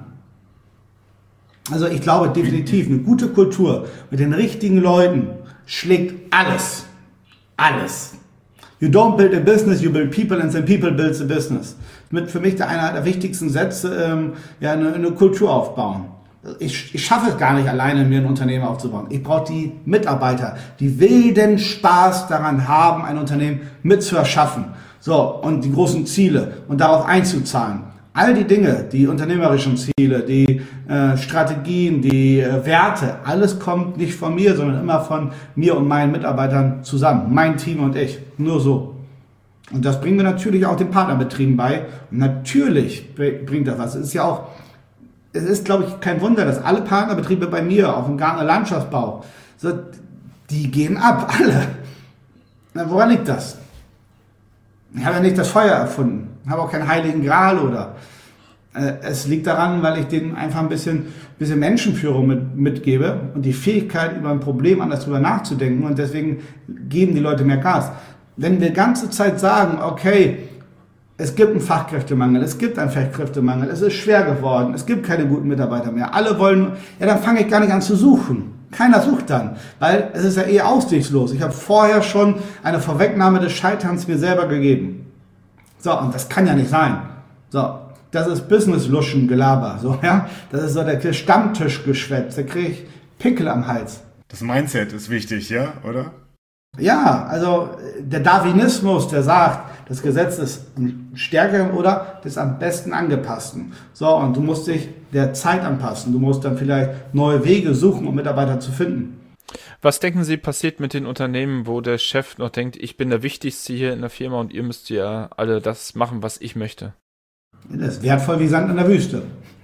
Also ich glaube definitiv, eine gute Kultur mit den richtigen Leuten schlägt alles. Alles. You don't build a business, you build people and then people build a business. Mit für mich der einer der wichtigsten Sätze, ähm, ja, eine, eine Kultur aufbauen. Ich, ich schaffe es gar nicht alleine, mir ein Unternehmen aufzubauen. Ich brauche die Mitarbeiter, die wilden Spaß daran haben, ein Unternehmen mit zu erschaffen. So, und die großen Ziele und darauf einzuzahlen. All die Dinge, die unternehmerischen Ziele, die äh, Strategien, die äh, Werte, alles kommt nicht von mir, sondern immer von mir und meinen Mitarbeitern zusammen. Mein Team und ich. Nur so. Und das bringen wir natürlich auch den Partnerbetrieben bei. Und natürlich bringt das was. Es ist ja auch Es ist, glaube ich, kein Wunder, dass alle Partnerbetriebe bei mir, auch im Gartner Landschaftsbau, so, die gehen ab, alle. Na, woran liegt das? Ich habe ja nicht das Feuer erfunden, ich habe auch keinen heiligen Gral oder. Äh, es liegt daran, weil ich denen einfach ein bisschen, bisschen Menschenführung mit, mitgebe und die Fähigkeit, über ein Problem anders drüber nachzudenken und deswegen geben die Leute mehr Gas. Wenn wir die ganze Zeit sagen, okay, es gibt einen Fachkräftemangel, es gibt einen Fachkräftemangel, es ist schwer geworden, es gibt keine guten Mitarbeiter mehr. Alle wollen, ja, dann fange ich gar nicht an zu suchen. Keiner sucht dann, weil es ist ja eher aussichtslos. Ich habe vorher schon eine Vorwegnahme des Scheiterns mir selber gegeben. So, und das kann ja nicht sein. So, das ist Business-Luschen-Gelaber. So, ja, das ist so der Stammtischgeschwätz, da kriege ich Pickel am Hals. Das Mindset ist wichtig, ja, oder? Ja, also der Darwinismus, der sagt, das Gesetz ist am stärkeren oder des am besten angepassten. So, und du musst dich der Zeit anpassen. Du musst dann vielleicht neue Wege suchen, um Mitarbeiter zu finden. Was denken Sie passiert mit den Unternehmen, wo der Chef noch denkt, ich bin der Wichtigste hier in der Firma und ihr müsst ja alle das machen, was ich möchte? Das ist wertvoll wie Sand in der Wüste.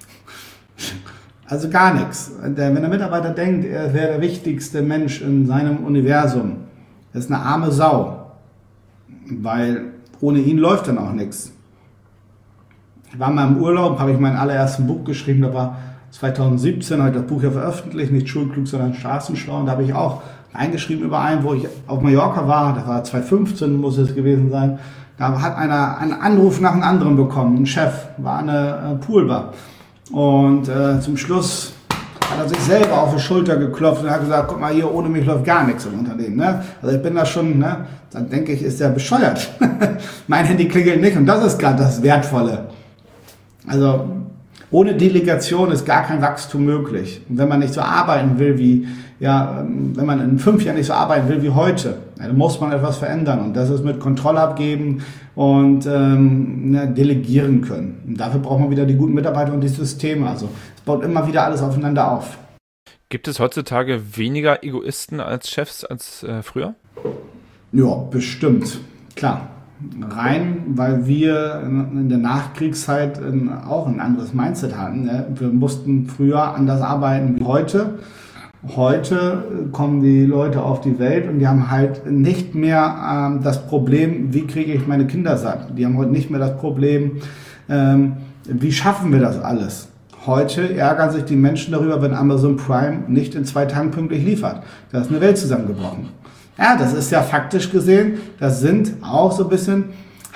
Also gar nichts. Wenn der Mitarbeiter denkt, er wäre der wichtigste Mensch in seinem Universum, das ist eine arme Sau, weil ohne ihn läuft dann auch nichts. Ich war mal im Urlaub, habe ich mein allererstes Buch geschrieben, da war zwanzig siebzehn, habe ich das Buch ja veröffentlicht, nicht schulklug, sondern straßenschlau, und da habe ich auch eingeschrieben über einen, wo ich auf Mallorca war, das war zwanzig fünfzehn muss es gewesen sein, da hat einer einen Anruf nach dem anderen bekommen, ein Chef, war eine äh, Poolbar, und äh, zum Schluss hat er sich selber auf die Schulter geklopft und hat gesagt, guck mal hier, ohne mich läuft gar nichts im Unternehmen. Ne? Also ich bin da schon, ne? Dann denke ich, ist der bescheuert. Mein Handy klingelt nicht, und das ist gerade das Wertvolle. Also ohne Delegation ist gar kein Wachstum möglich. Und wenn man nicht so arbeiten will wie, ja, wenn man in fünf Jahren nicht so arbeiten will wie heute, ja, dann muss man etwas verändern. Und das ist mit Kontrolle abgeben und ähm, ne, delegieren können. Und dafür braucht man wieder die guten Mitarbeiter und die Systeme. Also es baut immer wieder alles aufeinander auf. Gibt es heutzutage weniger Egoisten als Chefs als äh, früher? Ja, bestimmt. Klar. Rein, weil wir in der Nachkriegszeit auch ein anderes Mindset hatten. Wir mussten früher anders arbeiten wie heute. Heute kommen die Leute auf die Welt und die haben halt nicht mehr ähm, das Problem, wie kriege ich meine Kinder satt. Die haben heute nicht mehr das Problem, ähm, wie schaffen wir das alles. Heute ärgern sich die Menschen darüber, wenn Amazon Prime nicht in zwei Tagen pünktlich liefert. Da ist eine Welt zusammengebrochen. Ja, das ist ja faktisch gesehen, das sind auch so ein bisschen,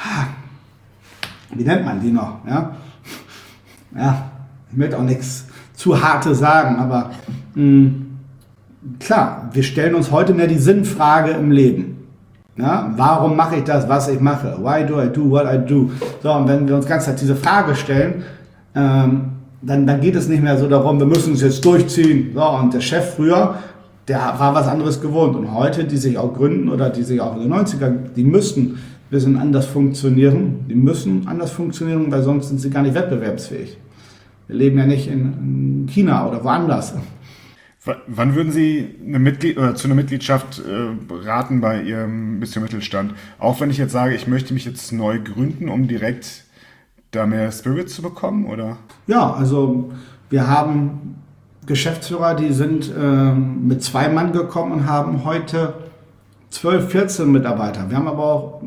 wie nennt man die noch? Ja, ja, ich möchte auch nichts zu Hartes sagen, aber mh, klar, wir stellen uns heute mehr die Sinnfrage im Leben. Ja, warum mache ich das, was ich mache? Why do I do what I do? So, und wenn wir uns ganz diese Frage stellen, ähm, dann, dann geht es nicht mehr so darum, wir müssen es jetzt durchziehen. So, und der Chef früher, der war was anderes gewohnt. Und heute, die sich auch gründen oder die sich auch in den neunziger, die müssen ein bisschen anders funktionieren. Die müssen anders funktionieren, weil sonst sind sie gar nicht wettbewerbsfähig. Wir leben ja nicht in China oder woanders. W- Wann würden Sie eine Mitglied oder zu einer Mitgliedschaft äh, raten bei Ihrem Mission Mittelstand? Auch wenn ich jetzt sage, ich möchte mich jetzt neu gründen, um direkt da mehr Spirit zu bekommen, oder? Ja, also wir haben Geschäftsführer, die sind äh, mit zwei Mann gekommen und haben heute zwölf, vierzehn Mitarbeiter. Wir haben aber auch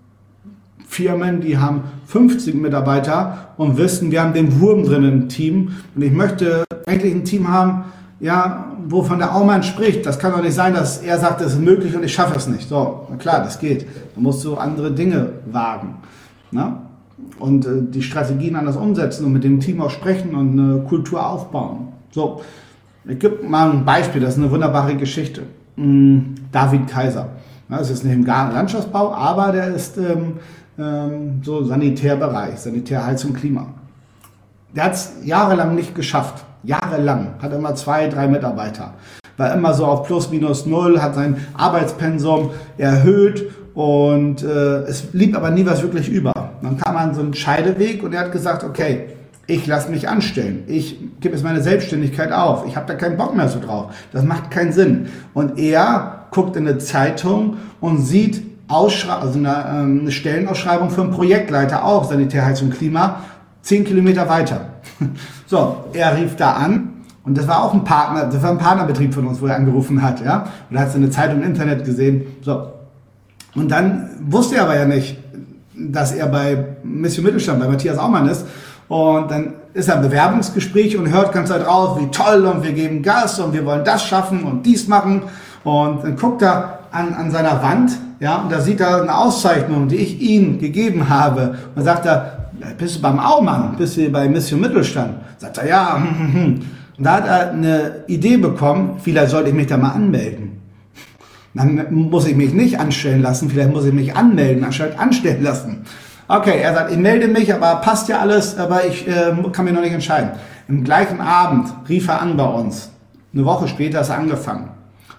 Firmen, die haben fünfzig Mitarbeiter und wissen, wir haben den Wurm drin im Team. Und ich möchte eigentlich ein Team haben, ja, wovon der Aumann spricht. Das kann doch nicht sein, dass er sagt, das ist möglich und ich schaffe es nicht. So, na klar, das geht. Man muss so andere Dinge wagen. Na? Und äh, die Strategien anders umsetzen und mit dem Team auch sprechen und eine Kultur aufbauen. So, ich gebe mal ein Beispiel, das ist eine wunderbare Geschichte. David Kaiser. Das ist nicht im Landschaftsbau, aber der ist ähm, ähm, so Sanitärbereich, Sanitär, Heizung, Klima. Der hat es jahrelang nicht geschafft. Jahrelang. Hat immer zwei, drei Mitarbeiter. War immer so auf plus minus null, hat sein Arbeitspensum erhöht und äh, es blieb aber nie was wirklich über. Dann kam er an so einen Scheideweg und er hat gesagt, okay, ich lasse mich anstellen. Ich gebe jetzt meine Selbstständigkeit auf. Ich habe da keinen Bock mehr so drauf. Das macht keinen Sinn. Und er guckt in eine Zeitung und sieht Ausschrei- also eine, ähm, eine Stellenausschreibung für einen Projektleiter, auch Sanitärheizung Klima, zehn Kilometer weiter. So, er rief da an und das war auch ein Partner, das war ein Partnerbetrieb von uns, wo er angerufen hat, ja. Und er hat seine Zeitung im Internet gesehen. So. Und dann wusste er aber ja nicht, dass er bei Mission Mittelstand, bei Matthias Aumann ist. Und dann ist er im Bewerbungsgespräch und hört ganz Zeit raus, wie toll und wir geben Gas und wir wollen das schaffen und dies machen. Und dann guckt er an, an seiner Wand, ja, und da sieht er eine Auszeichnung, die ich ihm gegeben habe. Und dann sagt er, bist du beim Aumann? Bist du bei Mission Mittelstand? Sagt er, ja. Und da hat er eine Idee bekommen, vielleicht sollte ich mich da mal anmelden. Dann muss ich mich nicht anstellen lassen, vielleicht muss ich mich anmelden, anstatt anstellen lassen. Okay, er sagt, ich melde mich, aber passt ja alles, aber ich äh, kann mich noch nicht entscheiden. Im gleichen Abend rief er an bei uns. Eine Woche später ist er angefangen.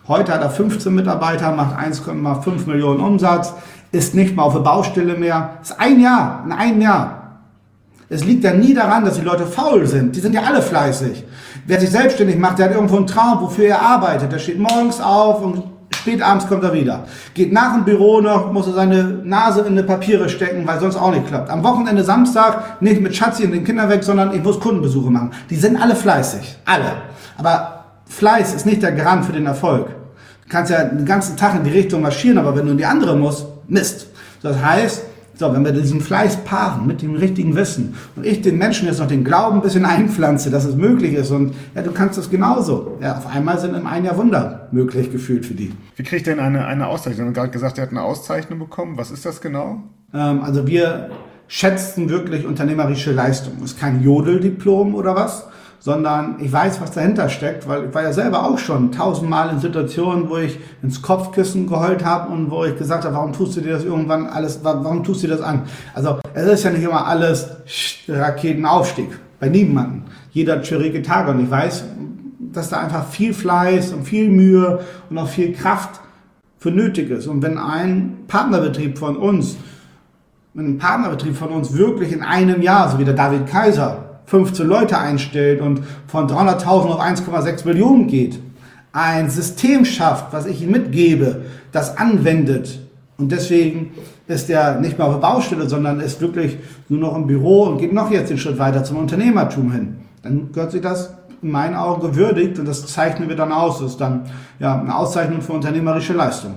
Heute hat er fünfzehn Mitarbeiter, macht eins Komma fünf Millionen Umsatz, ist nicht mal auf der Baustelle mehr. Das ist ein Jahr, in einem Jahr. Es liegt ja nie daran, dass die Leute faul sind. Die sind ja alle fleißig. Wer sich selbstständig macht, der hat irgendwo einen Traum, wofür er arbeitet. Der steht morgens auf und spät abends kommt er wieder. Geht nach dem Büro noch, muss er seine Nase in die Papiere stecken, weil sonst auch nicht klappt. Am Wochenende Samstag nicht mit Schatzi und den Kindern weg, sondern ich muss Kundenbesuche machen. Die sind alle fleißig. Alle. Aber Fleiß ist nicht der Garant für den Erfolg. Du kannst ja den ganzen Tag in die Richtung marschieren, aber wenn du in die andere musst, Mist. Das heißt, so, wenn wir diesen Fleiß paaren mit dem richtigen Wissen und ich den Menschen jetzt noch den Glauben ein bisschen einpflanze, dass es möglich ist und ja, du kannst das genauso. Ja, auf einmal sind in einem Jahr Wunder möglich gefühlt für die. Wie kriegt denn eine, eine Auszeichnung? Sie haben gerade gesagt, er hat eine Auszeichnung bekommen. Was ist das genau? Ähm, also wir schätzen wirklich unternehmerische Leistung. Das ist kein Jodeldiplom oder was, sondern ich weiß, was dahinter steckt, weil ich war ja selber auch schon tausendmal in Situationen, wo ich ins Kopfkissen geheult habe und wo ich gesagt habe, warum tust du dir das irgendwann alles, warum tust du dir das an? Also es ist ja nicht immer alles Raketenaufstieg, bei niemandem. Jeder hat schwierige Tage und ich weiß, dass da einfach viel Fleiß und viel Mühe und auch viel Kraft für nötig ist. Und wenn ein Partnerbetrieb von uns, wenn ein Partnerbetrieb von uns wirklich in einem Jahr, so wie der David Kaiser, fünfzehn Leute einstellt und von dreihunderttausend auf eins Komma sechs Millionen geht, ein System schafft, was ich ihm mitgebe, das anwendet und deswegen ist er nicht mehr auf der Baustelle, sondern ist wirklich nur noch im Büro und geht noch jetzt den Schritt weiter zum Unternehmertum hin, dann gehört sich das in meinen Augen gewürdigt und das zeichnen wir dann aus. Das ist dann ja eine Auszeichnung für unternehmerische Leistung.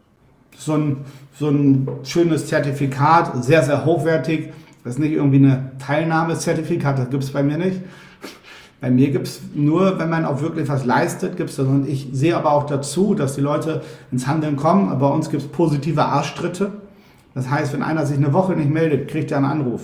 So ein, so ein schönes Zertifikat, sehr, sehr hochwertig. Das ist nicht irgendwie eine Teilnahmezertifikat, das gibt es bei mir nicht. Bei mir gibt es nur, wenn man auch wirklich was leistet, gibt es das. Und ich sehe aber auch dazu, dass die Leute ins Handeln kommen. Aber bei uns gibt es positive Arschtritte. Das heißt, wenn einer sich eine Woche nicht meldet, kriegt er einen Anruf.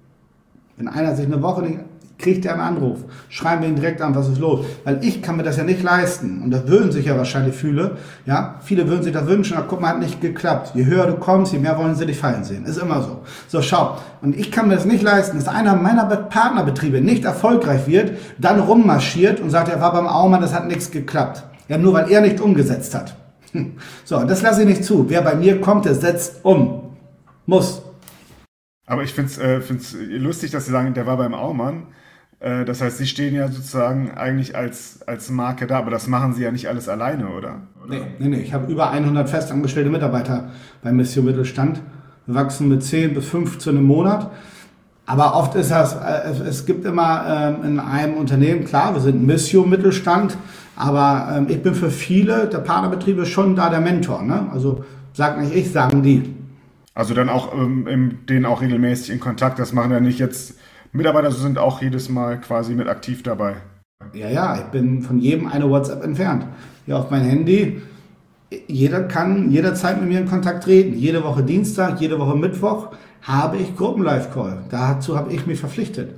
Wenn einer sich eine Woche nicht kriegt er einen Anruf. Schreiben wir ihn direkt an, was ist los? Weil ich kann mir das ja nicht leisten. Und das würden sich ja wahrscheinlich viele. Ja, viele würden sich das wünschen, aber guck mal, hat nicht geklappt. Je höher du kommst, je mehr wollen sie dich fallen sehen. Ist immer so. So, schau. Und ich kann mir das nicht leisten, dass einer meiner Partnerbetriebe nicht erfolgreich wird, dann rummarschiert und sagt, er war beim Aumann, das hat nichts geklappt. Ja, nur weil er nicht umgesetzt hat. So, das lasse ich nicht zu. Wer bei mir kommt, der setzt um. Muss. Aber ich finde es äh, find's lustig, dass Sie sagen, der war beim Aumann. Das heißt, Sie stehen ja sozusagen eigentlich als, als Marke da, aber das machen Sie ja nicht alles alleine, oder? Nee, nee, nee. Ich habe über hundert festangestellte Mitarbeiter bei Mission Mittelstand. Wir wachsen mit zehn bis fünfzehn im Monat. Aber oft ist das, es, es gibt immer ähm, in einem Unternehmen, klar, wir sind Mission Mittelstand, aber ähm, ich bin für viele der Partnerbetriebe schon da der Mentor. Ne? Also sag nicht ich, sagen die. Also dann auch ähm, im, denen auch regelmäßig in Kontakt, das machen ja nicht jetzt Mitarbeiter, sind auch jedes Mal quasi mit aktiv dabei. Ja, ja, ich bin von jedem eine WhatsApp entfernt. Ja, auf mein Handy. Jeder kann jederzeit mit mir in Kontakt treten. Jede Woche Dienstag, jede Woche Mittwoch habe ich Gruppen-Live-Call. Dazu habe ich mich verpflichtet.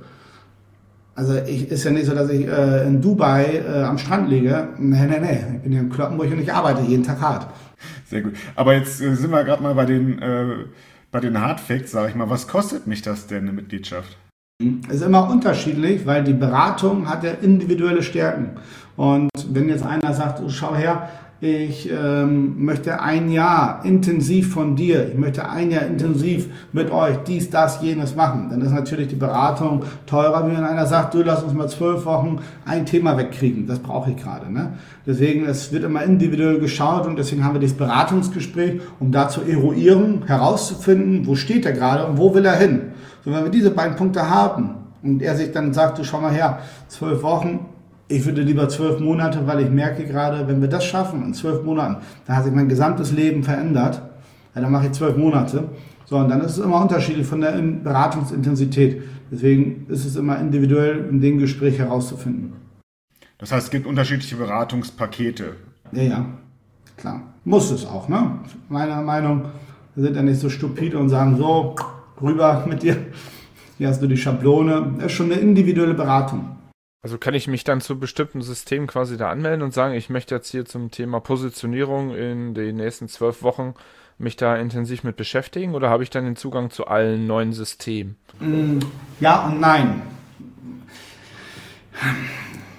Also ich, ist ja nicht so, dass ich äh, in Dubai äh, am Strand liege. Nee, nee, nee. Ich bin hier in Kloppenburg und ich arbeite jeden Tag hart. Sehr gut. Aber jetzt äh, sind wir gerade mal bei den, äh, bei den Hard Facts, sage ich mal. Was kostet mich das denn, eine Mitgliedschaft? Ist immer unterschiedlich, weil die Beratung hat ja individuelle Stärken. Und wenn jetzt einer sagt, schau her, ich ähm, möchte ein Jahr intensiv von dir, ich möchte ein Jahr intensiv mit euch dies, das, jenes machen, dann ist natürlich die Beratung teurer, wie wenn einer sagt, du lass uns mal zwölf Wochen ein Thema wegkriegen. Das brauche ich gerade. Ne? Deswegen, es wird immer individuell geschaut und deswegen haben wir dieses Beratungsgespräch, um da zu eruieren, herauszufinden, wo steht er gerade und wo will er hin. So, wenn wir diese beiden Punkte haben und er sich dann sagt, du schau mal her, zwölf Wochen, ich würde lieber zwölf Monate, weil ich merke gerade, wenn wir das schaffen, in zwölf Monaten, dann hat sich mein gesamtes Leben verändert, ja, dann mache ich zwölf Monate. So, und dann ist es immer unterschiedlich von der Beratungsintensität. Deswegen ist es immer individuell in dem Gespräch herauszufinden. Das heißt, es gibt unterschiedliche Beratungspakete. Ja, ja, klar. Muss es auch, ne? Meiner Meinung, wir sind ja nicht so stupide und sagen so, rüber mit dir, hier hast du die Schablone. Das ist schon eine individuelle Beratung. Also kann ich mich dann zu bestimmten Systemen quasi da anmelden und sagen, ich möchte jetzt hier zum Thema Positionierung in den nächsten zwölf Wochen mich da intensiv mit beschäftigen oder habe ich dann den Zugang zu allen neuen Systemen? Ja und nein.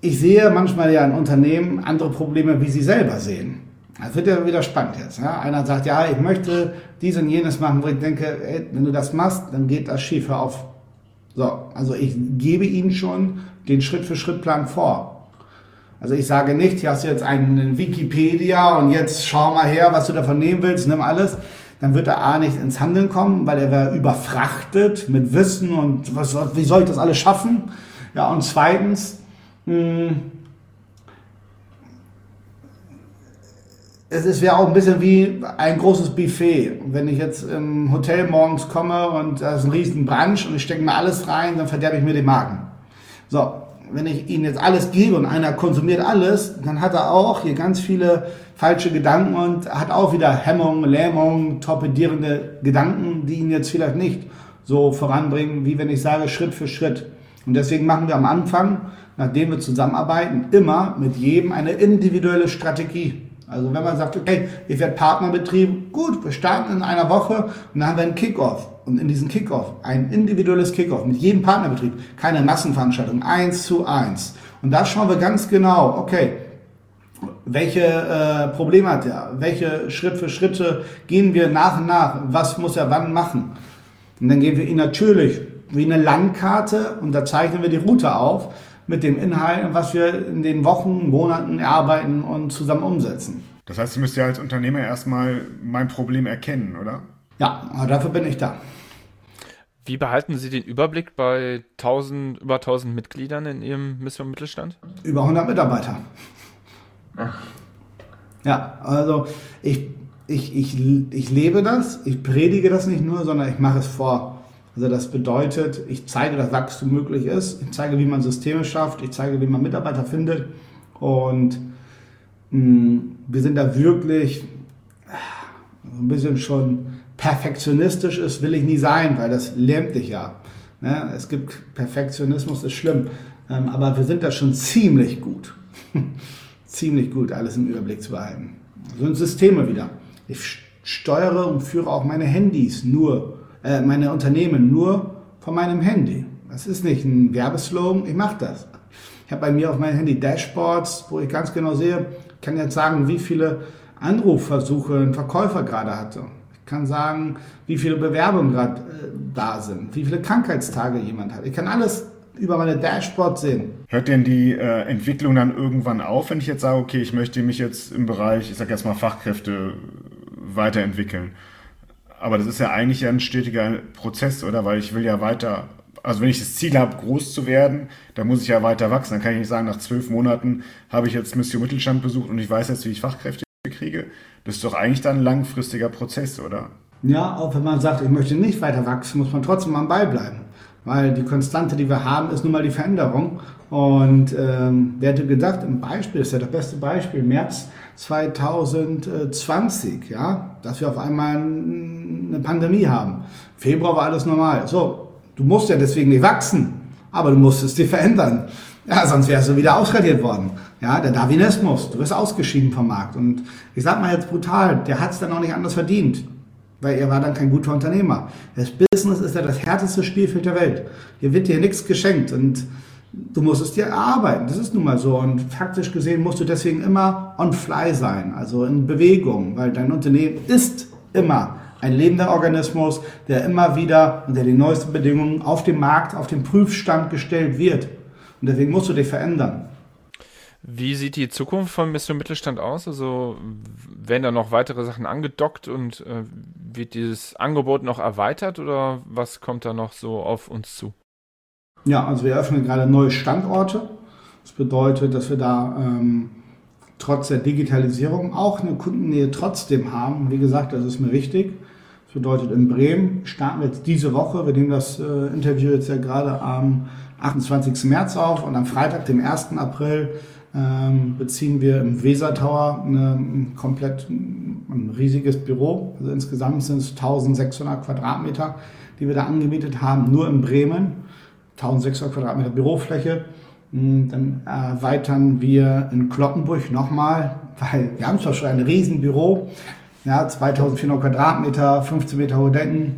ich sehe manchmal ja in Unternehmen andere Probleme, wie sie selber sehen. Das wird ja wieder spannend jetzt. Ja? Einer sagt, ja, ich möchte dies und jenes machen, wo ich denke, ey, wenn du das machst, dann geht das schief, hör auf. So, also ich gebe Ihnen schon den Schritt-für-Schritt-Plan vor. Also ich sage nicht, hier hast du jetzt einen Wikipedia und jetzt schau mal her, was du davon nehmen willst, nimm alles. Dann wird er A nicht ins Handeln kommen, weil er wäre überfrachtet mit Wissen und was, wie soll ich das alles schaffen? Ja, und zweitens, mh, es wäre auch ein bisschen wie ein großes Buffet. Und wenn ich jetzt im Hotel morgens komme und da ist ein riesen Brunch und ich stecke mir alles rein, dann verderbe ich mir den Magen. So, wenn ich Ihnen jetzt alles gebe und einer konsumiert alles, dann hat er auch hier ganz viele falsche Gedanken und hat auch wieder Hemmungen, Lähmungen, torpedierende Gedanken, die ihn jetzt vielleicht nicht so voranbringen, wie wenn ich sage Schritt für Schritt. Und deswegen machen wir am Anfang, nachdem wir zusammenarbeiten, immer mit jedem eine individuelle Strategie. Also wenn man sagt, okay, ich werde Partnerbetrieb, gut, wir starten in einer Woche und dann haben wir einen Kickoff. Und in diesem Kickoff, ein individuelles Kickoff mit jedem Partnerbetrieb, keine Massenveranstaltung, eins zu eins. Und da schauen wir ganz genau, okay, welche äh, Probleme hat er, welche Schritt für Schritte gehen wir nach und nach, was muss er wann machen. Und dann geben wir ihn natürlich wie eine Landkarte und da zeichnen wir die Route auf, mit dem Inhalt, was wir in den Wochen, Monaten erarbeiten und zusammen umsetzen. Das heißt, du müsst ja als Unternehmer erstmal mein Problem erkennen, oder? Ja, aber dafür bin ich da. Wie behalten Sie den Überblick bei tausend, über tausend Mitgliedern in Ihrem Mission Mittelstand? Über hundert Mitarbeiter. Ach. Ja, also ich, ich, ich, ich lebe das, ich predige das nicht nur, sondern ich mache es vor. Also das bedeutet, ich zeige, dass Wachstum möglich ist, ich zeige, wie man Systeme schafft, ich zeige, wie man Mitarbeiter findet und mh, wir sind da wirklich ein bisschen schon perfektionistisch, ist, will ich nie sein, weil das lähmt dich ja. Ne? Es gibt Perfektionismus, ist schlimm, ähm, aber wir sind da schon ziemlich gut, ziemlich gut, alles im Überblick zu behalten. So sind Systeme wieder. Ich steuere und führe auch meine Handys nur meine Unternehmen nur von meinem Handy. Das ist nicht ein Werbeslogan, ich mache das. Ich habe bei mir auf meinem Handy Dashboards, wo ich ganz genau sehe, ich kann jetzt sagen, wie viele Anrufversuche ein Verkäufer gerade hatte. Ich kann sagen, wie viele Bewerbungen gerade äh, da sind, wie viele Krankheitstage jemand hat. Ich kann alles über meine Dashboards sehen. Hört denn die äh, Entwicklung dann irgendwann auf, wenn ich jetzt sage, okay, ich möchte mich jetzt im Bereich, ich sage jetzt mal Fachkräfte weiterentwickeln? Aber das ist ja eigentlich ein stetiger Prozess, oder? Weil ich will ja weiter, also wenn ich das Ziel habe, groß zu werden, dann muss ich ja weiter wachsen. Dann kann ich nicht sagen, nach zwölf Monaten habe ich jetzt Mission Mittelstand besucht und ich weiß jetzt, wie ich Fachkräfte kriege. Das ist doch eigentlich dann ein langfristiger Prozess, oder? Ja, auch wenn man sagt, ich möchte nicht weiter wachsen, muss man trotzdem am Ball bleiben. Weil die Konstante, die wir haben, ist nun mal die Veränderung. Und ähm, wer hätte gedacht, ein Beispiel, das ist ja das beste Beispiel, März zwanzig zwanzig, ja, dass wir auf einmal eine Pandemie haben. Februar war alles normal. So, du musst ja deswegen nicht wachsen, aber du musstest dich verändern. Ja, sonst wärst du wieder ausradiert worden. Ja, der Darwinismus, du wirst ausgeschieden vom Markt. Und ich sag mal jetzt brutal, der hat es dann auch nicht anders verdient. Weil er war dann kein guter Unternehmer. Das Business ist ja das härteste Spielfeld der Welt. Hier wird dir nichts geschenkt und du musst es dir erarbeiten. Das ist nun mal so. Und faktisch gesehen musst du deswegen immer on fly sein, also in Bewegung, weil dein Unternehmen ist immer ein lebender Organismus, der immer wieder unter den neuesten Bedingungen auf dem Markt, auf den Prüfstand gestellt wird. Und deswegen musst du dich verändern. Wie sieht die Zukunft von Mission Mittelstand aus? Also werden da noch weitere Sachen angedockt und äh, wird dieses Angebot noch erweitert oder was kommt da noch so auf uns zu? Ja, also wir eröffnen gerade neue Standorte. Das bedeutet, dass wir da ähm, trotz der Digitalisierung auch eine Kundennähe trotzdem haben. Wie gesagt, das ist mir wichtig. Das bedeutet, in Bremen starten wir jetzt diese Woche. Wir nehmen das äh, Interview jetzt ja gerade am achtundzwanzigsten März auf und am Freitag, dem ersten April, ähm, beziehen wir im Weser Tower eine, ein komplett ein riesiges Büro. Also insgesamt sind es eintausendsechshundert Quadratmeter, die wir da angemietet haben, nur in Bremen. eintausendsechshundert Quadratmeter Bürofläche. Dann erweitern wir in Cloppenburg nochmal, weil wir haben zwar schon ein riesen Büro, ja, zweitausendvierhundert Quadratmeter, fünfzehn Meter hohe Decken.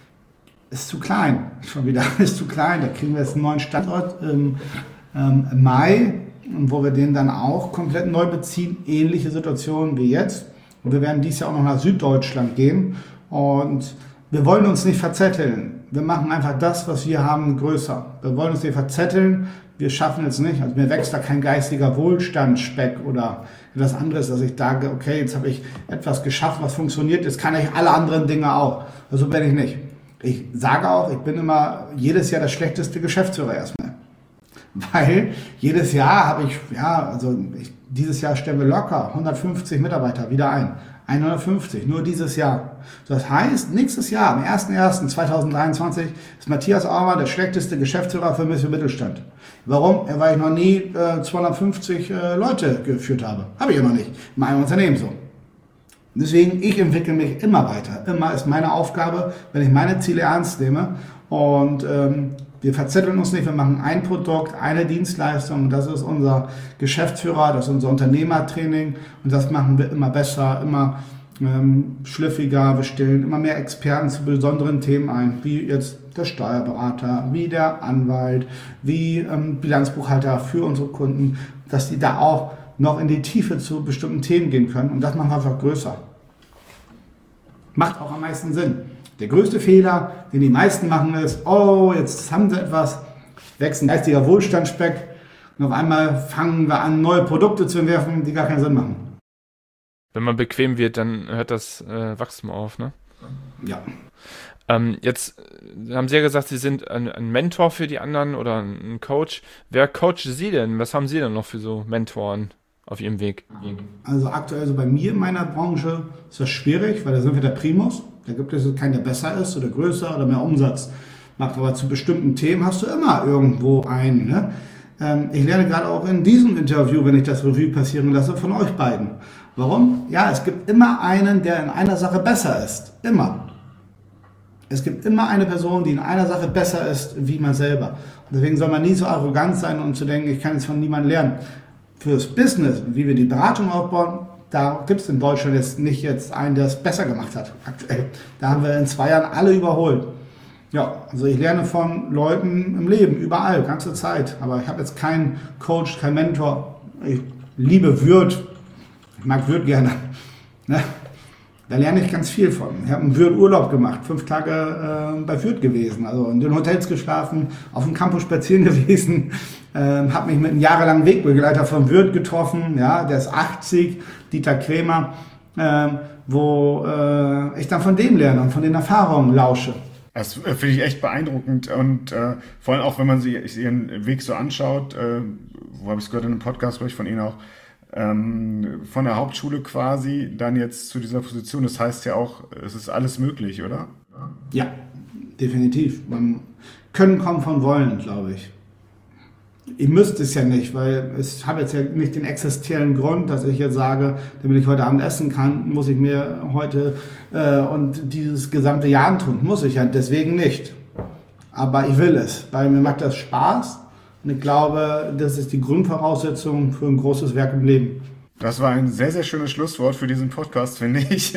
Ist zu klein, schon wieder, ist zu klein. Da kriegen wir jetzt einen neuen Standort im, ähm, im Mai. und wo wir den dann auch komplett neu beziehen, ähnliche Situationen wie jetzt. Und wir werden dieses Jahr auch noch nach Süddeutschland gehen und wir wollen uns nicht verzetteln. Wir machen einfach das, was wir haben, größer. Wir wollen uns nicht verzetteln. Wir schaffen es nicht. Also mir wächst da kein geistiger Wohlstandsspeck oder etwas anderes, dass ich sage, okay, jetzt habe ich etwas geschafft, was funktioniert. Jetzt kann ich alle anderen Dinge auch. Also bin ich nicht. Ich sage auch, ich bin immer jedes Jahr der schlechteste Geschäftsführer erstmal. Weil jedes Jahr habe ich, ja, also ich, dieses Jahr stellen wir locker hundertfünfzig Mitarbeiter wieder ein. hundertfünfzig, nur dieses Jahr. Das heißt, nächstes Jahr, am erster erster zweitausenddreiundzwanzig, ist Matthias Aumann der schlechteste Geschäftsführer für Mission Mittelstand. Warum? Weil ich noch nie äh, zweihundertfünfzig äh, Leute geführt habe. Habe ich ja noch nicht. In meinem Unternehmen so. Deswegen, ich entwickle mich immer weiter. Immer ist meine Aufgabe, wenn ich meine Ziele ernst nehme. Und ähm, wir verzetteln uns nicht, wir machen ein Produkt, eine Dienstleistung. Das ist unser Geschäftsführer, das ist unser Unternehmertraining. Und das machen wir immer besser, immer ähm, schlüffiger. Wir stellen immer mehr Experten zu besonderen Themen ein, wie jetzt der Steuerberater, wie der Anwalt, wie ähm, Bilanzbuchhalter für unsere Kunden, dass die da auch noch in die Tiefe zu bestimmten Themen gehen können. Und das machen wir einfach größer. Macht auch am meisten Sinn. Der größte Fehler, den die meisten machen, ist, oh, jetzt haben sie etwas, wächst ein geistiger Wohlstandsspeck und auf einmal fangen wir an, neue Produkte zu entwerfen, die gar keinen Sinn machen. Wenn man bequem wird, dann hört das äh, Wachstum auf, ne? Ja. Ähm, jetzt haben Sie ja gesagt, Sie sind ein, ein Mentor für die anderen oder ein Coach. Wer coacht Sie denn? Was haben Sie denn noch für so Mentoren auf Ihrem Weg? Also aktuell so bei mir in meiner Branche ist das schwierig, weil da sind wir der Primus. Da gibt es keinen, der besser ist oder größer oder mehr Umsatz macht. Aber zu bestimmten Themen hast du immer irgendwo einen. Ne? Ähm, ich lerne gerade auch in diesem Interview, wenn ich das Revue passieren lasse, von euch beiden. Warum? Ja, es gibt immer einen, der in einer Sache besser ist. Immer. Es gibt immer eine Person, die in einer Sache besser ist wie man selber. Und deswegen soll man nie so arrogant sein und zu denken, ich kann jetzt von niemandem lernen. Fürs Business, wie wir die Beratung aufbauen, da gibt es in Deutschland jetzt nicht jetzt einen, der es besser gemacht hat aktuell. Da haben wir in zwei Jahren alle überholt. Ja, also ich lerne von Leuten im Leben, überall, ganze Zeit. Aber ich habe jetzt keinen Coach, keinen Mentor. Ich liebe Würth. Ich mag Würth gerne. Ne? Da lerne ich ganz viel von. Ich habe einen Würth-Urlaub gemacht, fünf Tage äh, bei Würth gewesen, also in den Hotels geschlafen, auf dem Campus spazieren gewesen, äh, habe mich mit einem jahrelangen Wegbegleiter von Würth getroffen, ja, der ist achtzig, Dieter Krämer, äh, wo äh, ich dann von dem lerne und von den Erfahrungen lausche. Das finde ich echt beeindruckend und äh, vor allem auch, wenn man sich ihren Weg so anschaut, äh, wo habe ich es gehört in einem Podcast, glaube ich, von Ihnen auch, ähm, von der Hauptschule quasi dann jetzt zu dieser Position. Das heißt ja auch, es ist alles möglich, oder? Ja, definitiv. Man können kommt von wollen, glaube ich. Ich müsste es ja nicht, weil ich habe jetzt ja nicht den existenziellen Grund, dass ich jetzt sage, damit ich heute Abend essen kann, muss ich mir heute äh, und dieses gesamte Jahr antun. Muss ich ja deswegen nicht. Aber ich will es, weil mir macht das Spaß und ich glaube, das ist die Grundvoraussetzung für ein großes Werk im Leben. Das war ein sehr, sehr schönes Schlusswort für diesen Podcast, finde ich.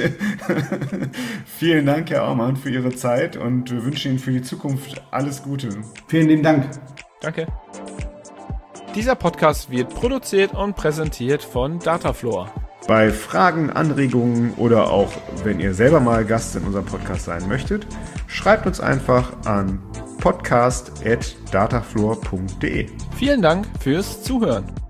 Vielen Dank, Herr Aumann, für Ihre Zeit und wir wünschen Ihnen für die Zukunft alles Gute. Vielen lieben Dank. Danke. Dieser Podcast wird produziert und präsentiert von Datafloor. Bei Fragen, Anregungen oder auch wenn ihr selber mal Gast in unserem Podcast sein möchtet, schreibt uns einfach an podcast at datafloor punkt de. Vielen Dank fürs Zuhören.